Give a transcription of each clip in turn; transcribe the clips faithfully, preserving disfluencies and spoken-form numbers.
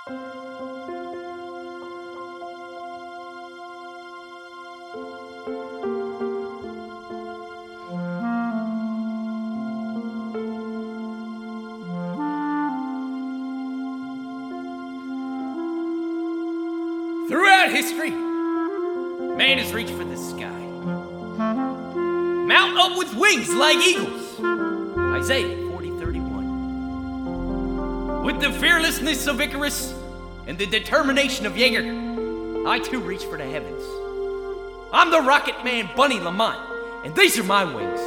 Throughout history, man has reached for the sky. Mount up with wings like eagles. Isaiah forty thirty-one. With the fearlessness of Icarus and the determination of Jaeger, I too reach for the heavens. I'm the rocket man Bunny Lamont, and these are my wings.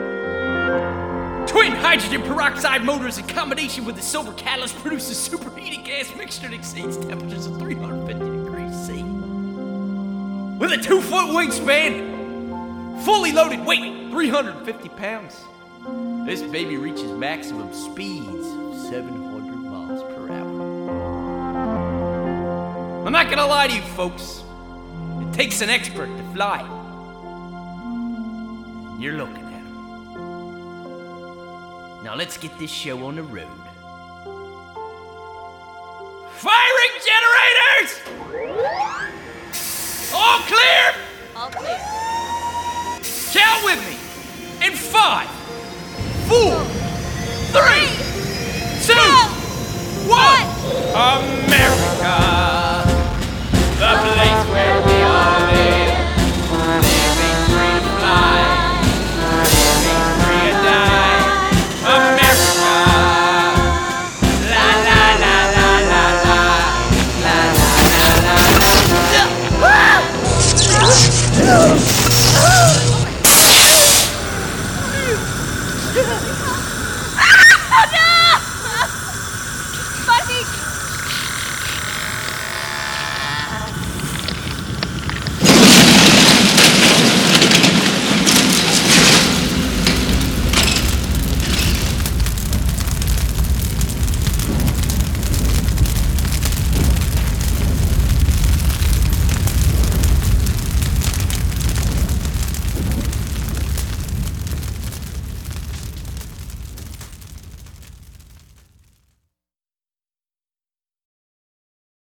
Twin hydrogen peroxide motors in combination with the silver catalyst produces superheated gas mixture that exceeds temperatures of three hundred fifty degrees C. With a two-foot wingspan, fully loaded weight, three hundred fifty pounds, this baby reaches maximum speeds of seven hundred miles per hour. I'm not gonna lie to you folks, it takes an expert to fly. You're looking at him. Now let's get this show on the road. Firing generators! All clear? All clear. Count with me. In five, four, three, two, one. America!